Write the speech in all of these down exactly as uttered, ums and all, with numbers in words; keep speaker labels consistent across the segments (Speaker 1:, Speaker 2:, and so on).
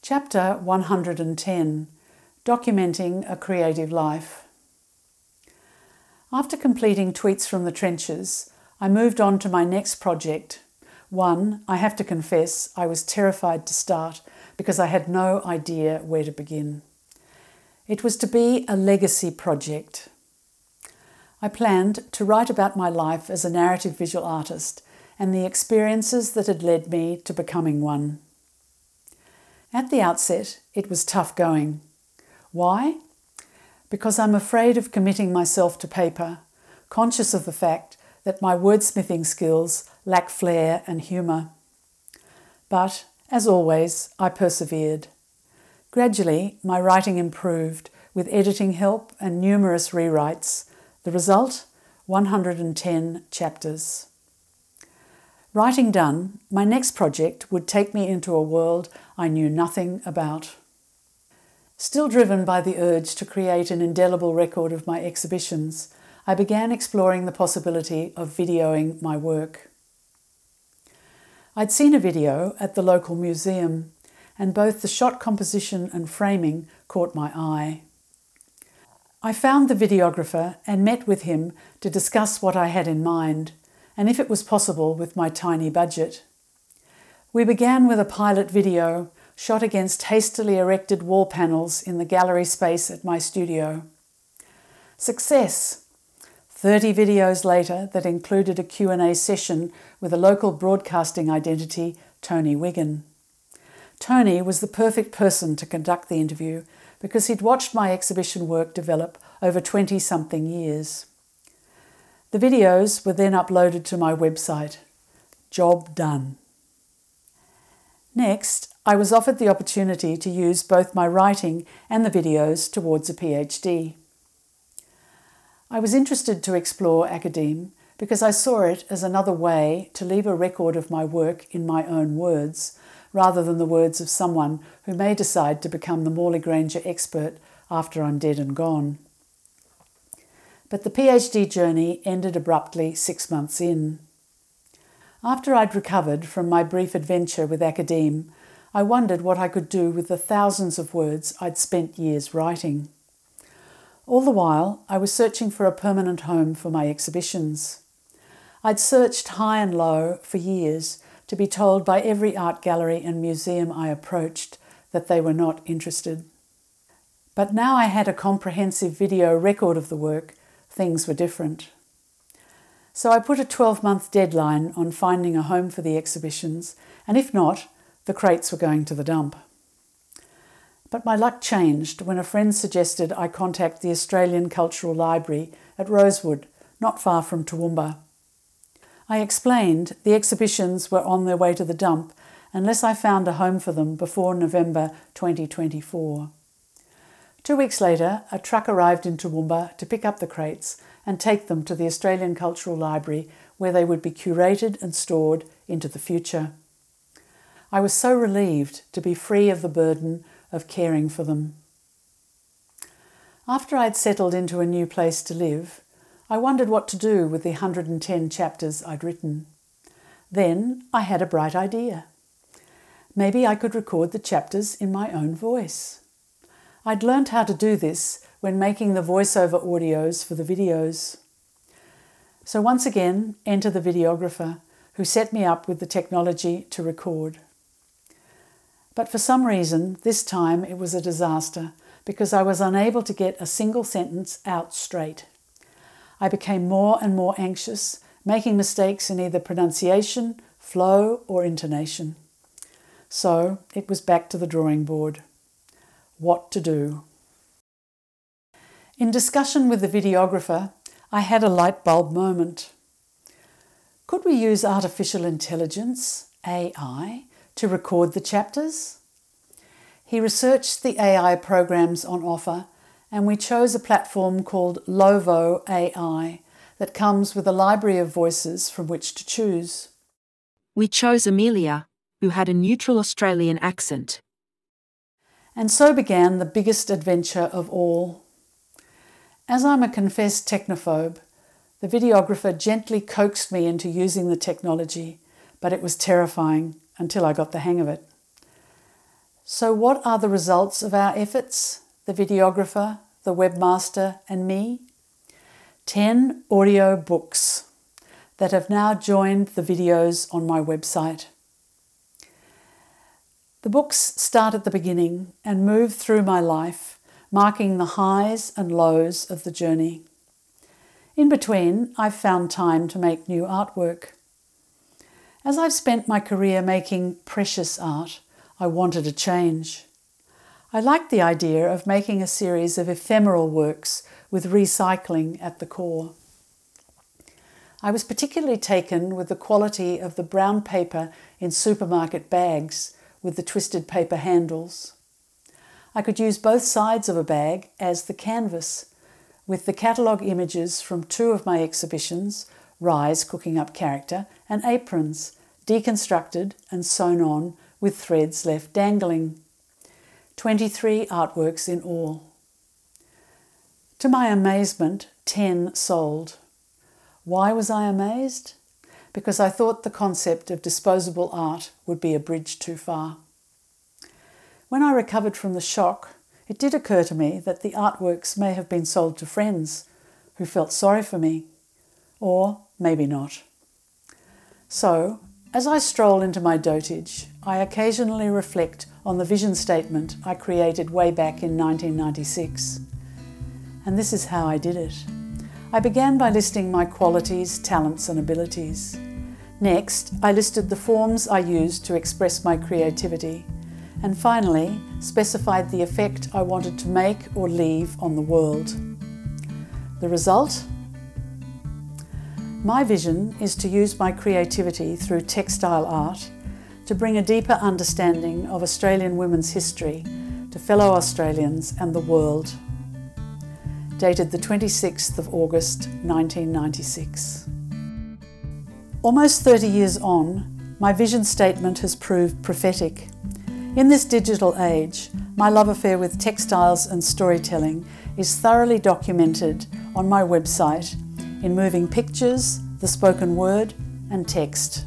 Speaker 1: Chapter one hundred ten, Documenting a Creative Life. After completing Tweets from the Trenches, I moved on to my next project, one, I have to confess, I was terrified to start because I had no idea where to begin. It was to be a legacy project. I planned to write about my life as a narrative visual artist and the experiences that had led me to becoming one. At the outset, it was tough going. Why? Because I'm afraid of committing myself to paper, conscious of the fact that my wordsmithing skills lack flair and humour. But, as always, I persevered. Gradually, my writing improved with editing help and numerous rewrites. The result? one hundred ten chapters. Writing done, my next project would take me into a world I knew nothing about. Still driven by the urge to create an indelible record of my exhibitions, I began exploring the possibility of videoing my work. I'd seen a video at the local museum, and both the shot composition and framing caught my eye. I found the videographer and met with him to discuss what I had in mind, and if it was possible with my tiny budget. We began with a pilot video shot against hastily erected wall panels in the gallery space at my studio. Success! thirty videos later that included a Q and A session with a local broadcasting identity, Tony Wiggin. Tony was the perfect person to conduct the interview because he'd watched my exhibition work develop over twenty-something years. The videos were then uploaded to my website. Job done. Next, I was offered the opportunity to use both my writing and the videos towards a PhD. I was interested to explore academe because I saw it as another way to leave a record of my work in my own words, rather than the words of someone who may decide to become the Morley Granger expert after I'm dead and gone. But the PhD journey ended abruptly six months in. After I'd recovered from my brief adventure with academe, I wondered what I could do with the thousands of words I'd spent years writing. All the while, I was searching for a permanent home for my exhibitions. I'd searched high and low for years to be told by every art gallery and museum I approached that they were not interested. But now I had a comprehensive video record of the work. Things were different. So I put a twelve-month deadline on finding a home for the exhibitions, and if not, the crates were going to the dump. But my luck changed when a friend suggested I contact the Australian Cultural Library at Rosewood, not far from Toowoomba. I explained the exhibitions were on their way to the dump unless I found a home for them before November twenty twenty-four. Two weeks later, a truck arrived in Toowoomba to pick up the crates and take them to the Australian Cultural Library, where they would be curated and stored into the future. I was so relieved to be free of the burden of caring for them. After I'd settled into a new place to live, I wondered what to do with the one hundred ten chapters I'd written. Then I had a bright idea. Maybe I could record the chapters in my own voice. I'd learned how to do this when making the voiceover audios for the videos. So once again, enter the videographer, who set me up with the technology to record. But for some reason, this time it was a disaster because I was unable to get a single sentence out straight. I became more and more anxious, making mistakes in either pronunciation, flow, or intonation. So it was back to the drawing board. What to do? In discussion with the videographer, I had a light bulb moment. Could we use artificial intelligence, A I, to record the chapters? He researched the A I programs on offer, and we chose a platform called Lovo A I that comes with a library of voices from which to choose.
Speaker 2: We chose Amelia, who had a neutral Australian accent.
Speaker 1: And so began the biggest adventure of all. As I'm a confessed technophobe, the videographer gently coaxed me into using the technology, but it was terrifying until I got the hang of it. So what are the results of our efforts, the videographer, the webmaster and me? Ten audio books that have now joined the videos on my website. The books start at the beginning and move through my life, marking the highs and lows of the journey. In between, I've found time to make new artwork. As I've spent my career making precious art, I wanted a change. I liked the idea of making a series of ephemeral works with recycling at the core. I was particularly taken with the quality of the brown paper in supermarket bags with the twisted paper handles. I could use both sides of a bag as the canvas, with the catalogue images from two of my exhibitions, Rise Cooking Up Character, and Aprons, deconstructed and sewn on with threads left dangling. twenty-three artworks in all. To my amazement, ten sold. Why was I amazed? Because I thought the concept of disposable art would be a bridge too far. When I recovered from the shock, it did occur to me that the artworks may have been sold to friends who felt sorry for me, or maybe not. So, as I stroll into my dotage, I occasionally reflect on the vision statement I created way back in nineteen ninety-six. And this is how I did it. I began by listing my qualities, talents and abilities. Next, I listed the forms I used to express my creativity, and finally specified the effect I wanted to make or leave on the world. The result? My vision is to use my creativity through textile art to bring a deeper understanding of Australian women's history to fellow Australians and the world. Dated the twenty-sixth of August nineteen ninety-six. Almost thirty years on, my vision statement has proved prophetic. In this digital age, my love affair with textiles and storytelling is thoroughly documented on my website in moving pictures, the spoken word and text.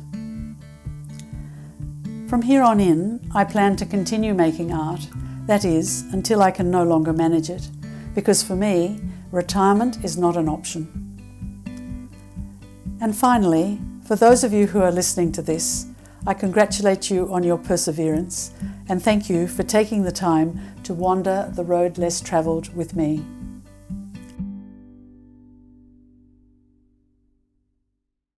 Speaker 1: From here on in, I plan to continue making art, that is, until I can no longer manage it, because for me, retirement is not an option. And finally, for those of you who are listening to this, I congratulate you on your perseverance and thank you for taking the time to wander the road less travelled with me.